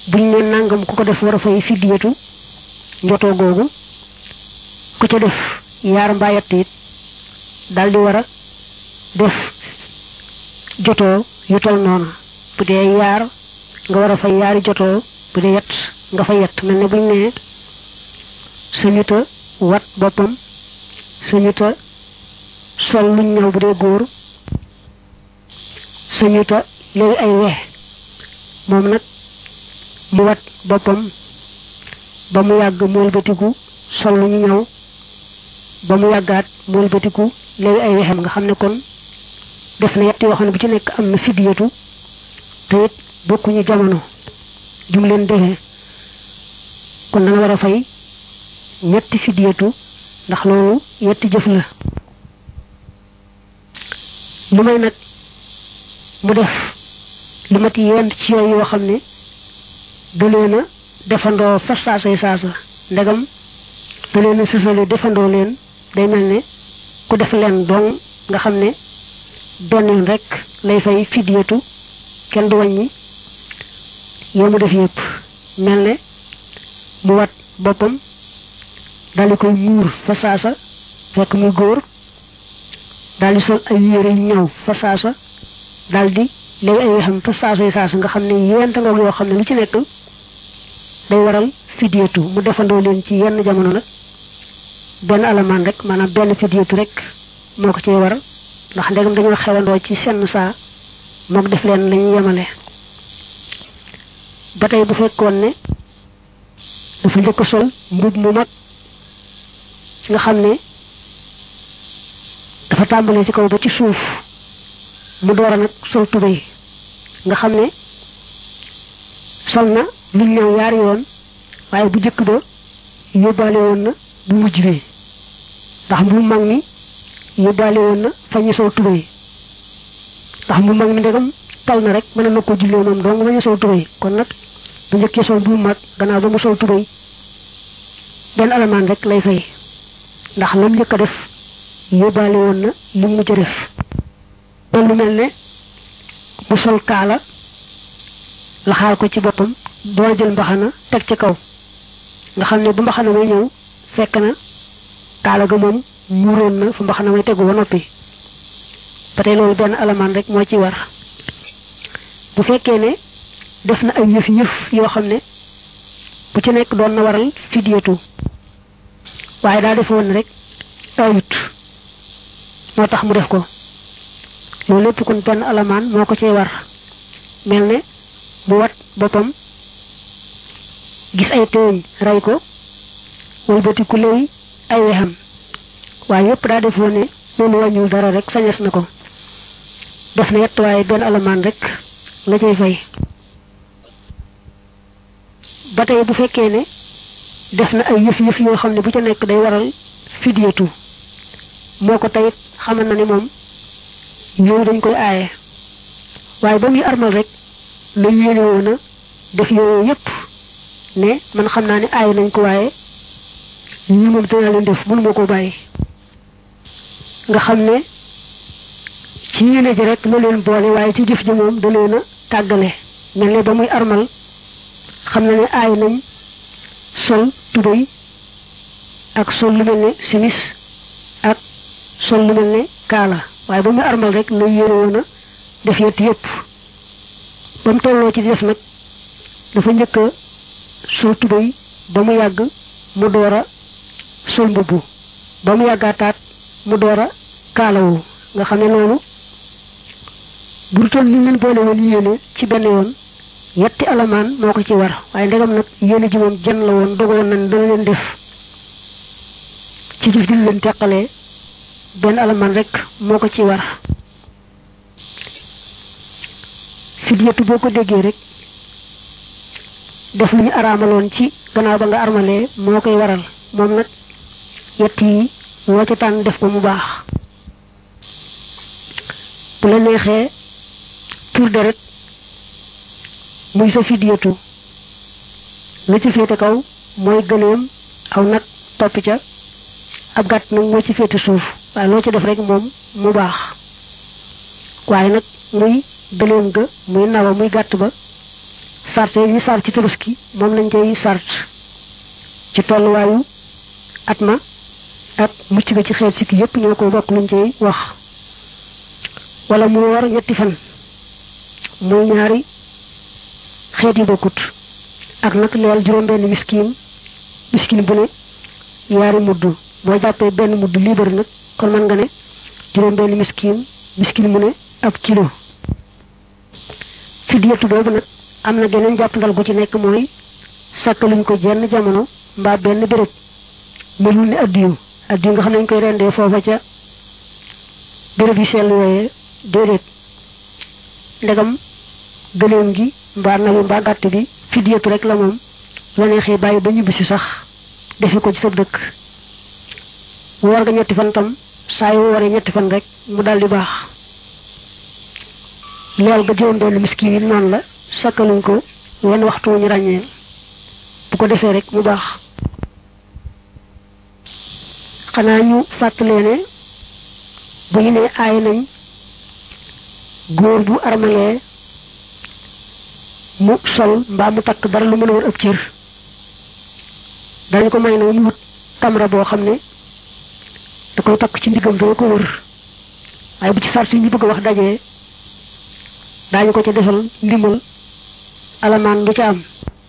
buñ ne nangam ku ko def war a fay fiddiyatu njotoo googu ku ca def yaar mbaa yett it daldi war a def jotoo yu tol noonu bu dee yaar nga war a fay yaari jotoo bu dee yett nga fay yett mel ne buñ ne sañuta wat boppam sañuta sol luñ ñaw bu dee góor sañuta léegi ay wex moom nag mu wat boppam ba mu yàgg mool batiku sol lu ñu ñaw ba mu yàggaat mool batiku léegi ay wexam nga xam ne kon def na yett yoo xam ne bu ci nekk am na fiddiyatu te it bokkuñu jamono jum leen defee kon danga war a fay ñetti fiddiyatu ndax loolu yetti jëf la lu may nag mu def lu mati yenn ci yooyu yoo xam ne da leen a defandoo fa saasay saasa ndegam da leen a sësale defandoo leen day mel ne ku def leen dong nga xam ne benn yoon rek lay fay fiddiyatu kenn du wàññi yow mu def yëpp mel ne mu wat boppam daldi koy muur fa saasa fekk muy góor daldi sol ay yére yu ñëw fa saasa daldi léegi ay wexam fa saasay saasa nga xam ne yent nga yoo xam ne lu ci nekk day waral fiddiyatu mu defandoo leen ci yenn jamono nag benn alamaan rek maanaam benn fiddiyatu rek moo ko cee war ndax ndegam dañoo xewandoo ci senn saa mook def leen lañu yemale ba tey bu fekkoon ne dafa njëkk a sol mbub mu mag nga xam ne dafa tàmbalee ci kaw ba ci suuf mu door a nag sol tubéy nga xam ne sol na lu ñëw yaari yoon waaye bu jëkk ba yóbbaale woon na bu mujj bi ndax bu mag mi yóbbaale woon na fa ñu sol tubéy ndax bu mag mi ndegam tal na rek mën na ko jullee moom dong ba ñu sol tubéy kon nag bu njëkkee sol bu mag gannaaw ba mu sol tubéy benn alamaan rek lay fay ndax lam njëkk a def yóbbaale woon na li mu mujj a def lu mel ne mu sol kaala laxaar ko ci boppam doo jël mbaxana teg ci kaw nga xam ne bu mbaxana may ñëw fekk na kaala ga moom muuroon na fu mbaxana may tegu ba noppi ba tey loolu benn alamaan rek moo ci war bu fekkee ne def na ay yëf yoo xam ne bu ci nekk doon na waral fiddiyatu waaye daa defoon rek ayut moo tax mu def ko loolu lépp kon benn alamaan moo ko cee war mel ne mu wat boppam gis ay teeñ rey ko wëlbati ku léegi ay wexam waaye yépp daa defoon ne loolu wàññul dara rek sañes na ko def na yett waaye benn alamaan rek la cay fay ba tey bu fekkee ne def na ay yëf yoo xam ne bu ca nekk day waral fiddiyatu moo ko tayit xamal na ni moom yooyu dañ koy aaye waaye ba muy armal rek la yéene woon a def yooyu yépp ne man xam naa ne aaye nañ ko waaye ñi moom dinaa leen def mënu ma ko bàyyi nga xam ne ci yéene ji rek la leen boole waaye ci jëf ji moom da leen a tàggale mel ne ba muy armal xam na ne aaye nañ sol tubéy ak sol lu mel ne simis ak sol lu mel ne kaala waaye ba muy armal rek la yéene woon a def yett yépp ba mu tolloo ci def nag dafa njëkk a sol tubéy ba mu yàgg mu door a sol mbubb ba mu yàggaataat mu door a kaalawu nga xam ne loolu bu toll li leen boole woon yéene ci benn yoon yetti alamaan moo ko ci war waaye ndegam nag yéene ji moom jan la woon dogoon nañ dana leen def ci jëf ji leen teqalee benn alamaan rek moo ko ci war fidyatu boo ko déggee rek def lu ñu araamaloon ci gannaaw ba nga armalee moo koy waral moom nag yett yi woo ci tànn def ko mu baax bu la neexee tur deret muy sa fidyatu la ci féete kaw mooy gëleem aw nag topp ca ab gàtt nag moo ci féete suuf waaye loo ci def rek moom mu baax waaye nag muy gëleem ga muy nawa muy gàtt ba sarte yi sart ci tabaski moom lañ koy sart ci tolluwaayu at ma ak mucc ga ci xeet sikki yépp ñoo ko bokk luñ cay wax wala mu war ñetti fan muy ñaari xeet yi bokkut ak nag leel juróom-benn miskin bu ne yaari mudd boo jàppee benn mudd liibar nag kon mën nga ne juróom-benn miskin mu ne ab kilo fidyatu boobu nag am na geneen jàppandal gu ci nekk mooy sàkkaluñ ko jenn jamono mbaa benn béréb melul ni addiyu nga xam ne ñu koy rendee foofa ca béréb yu sell yooyee déedéet ndegam gëléem gi mbaa nawi mbaa gàtt bi fidyatu rek la moom la neexee bàyyi ba ñibbisi sax defe ko ci sa dëkk woor nga ñetti fan tam saa yu waree ñetti fan rek mu daldi baax leel ga juróom-benn miskin yi noonu la sakkaluñ ko wenn waxtu ñu ràññee bu ko defee rek mu baax xanaa ñu fàttalee ne bu ñu nee aay nañ góor bu armalee mu sol mbaa mu takk dara lu mën a war ëpp cër dañ ko may nag mu wut tamra boo xam ne da koy takk ci ndiggam dana ko wër waaye bu ci sart yi ñu bëgg wax dajee daañu ko ca defal ndimbal alamaan du ca am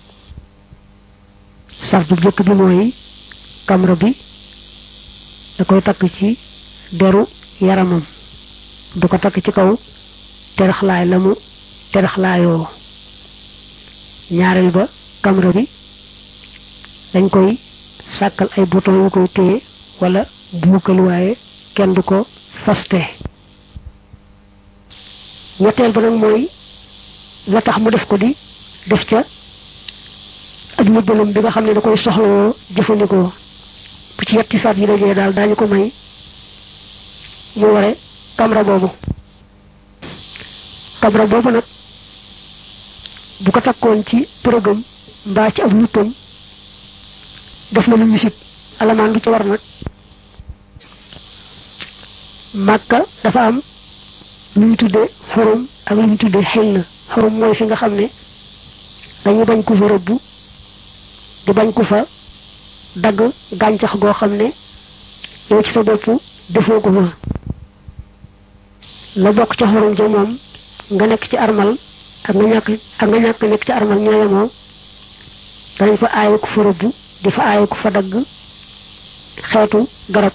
sart bu jëkk bi mooy kamra bi da koy takk ci deru yaramam du ko takk ci kaw teraxlaay la mu teraxlaayoo ñaareel ba kamra bi dañ koy sàkkal ay bouton yu koy téye wala buukal waaye kenn du ko faste ñetteel ba nag mooy la tax mu def ko di def ca ak mujjalam bi nga xam ne da koy soxlawoo jëfandikoo bu ci yetti saat yi dajee daal daañu ko may mu ware kamra boobu nag bu ko takkoon ci përëgam mbaa ci ab luppam def na lu ñu sib alamaan du ci war nag màkka dafa am lu ñu tudde xorum ak lu ñu tudde xel xorum mooy fi nga xam ne dañu bañ ko fa rëbb di bañ ko fa dagg gàncax goo xam ne yow ci sa bopp defoo ko fa la bokk ca xorum ja moom nga nekk ci armal ak nga ñàkk nekk ci armal ñooyamoo danañ fa aaye ko fa rëbb di fa aaye ko fa dagg xeetu garab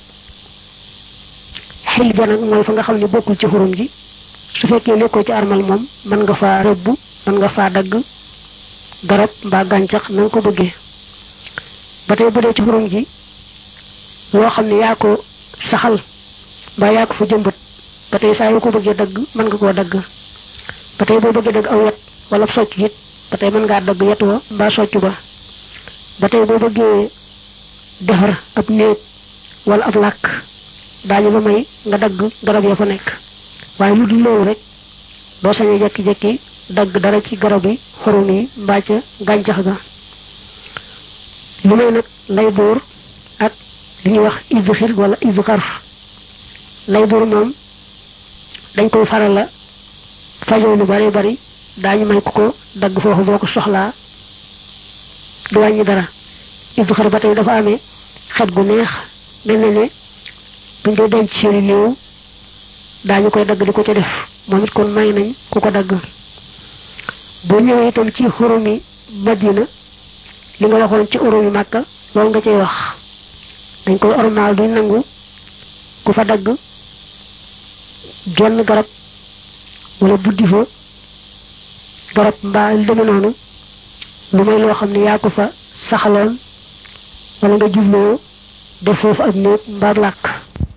xil ja nag mooy fa nga xam ne bokkul ci xurum ji su fekkee nekkoo ci armal moom mën nga faa rëbb mën nga faa dagg garab mbaa gàncax na nga ko bëggee ba tey bu dee ci xurum ji loo xam ne yaa ko saxal mbaa yaa ko fa jëmbat ba tey saa yoo ko bëggee dagg mën nga koo dagg ba tey boo bëggee dagg aw yet wala socc it ba tey mën ngaa dagg yet wa mbaa socc ba tey boo bëggee defar ab néeg wala ab làkk daañu la may nga dagg garab ya fa nekk waaye lu dul loolu rek doo sañ a jekki-jekki dagg dara ci garab yi xorum yi mbaa ca gàncax ga lu may nag lay boor ak li ñuy wax izxir wala izxar lay boor moom dañ koy faral la fajoo lu bari bari daañu may ko dagg foofu boo ko soxlaa du wàññi dara izxar ba tey dafa amee xet gu neex mel na ne buñ dee denc seeni néew daañu koy dagg di ko ca def moom it kon may nañ ku ko dagg boo ñëwee itam ci xurumi Madina li nga waxoon ci xurumi Makka loolu nga cay wax dañ koy ormaal duñ nangu ku fa dagg genn garab wala buddi fa garab mbaa lu deme noonu lu may loo xam ne yaa ko fa saxaloon wala nga jubloo def foofu ak néeg mbaa làkk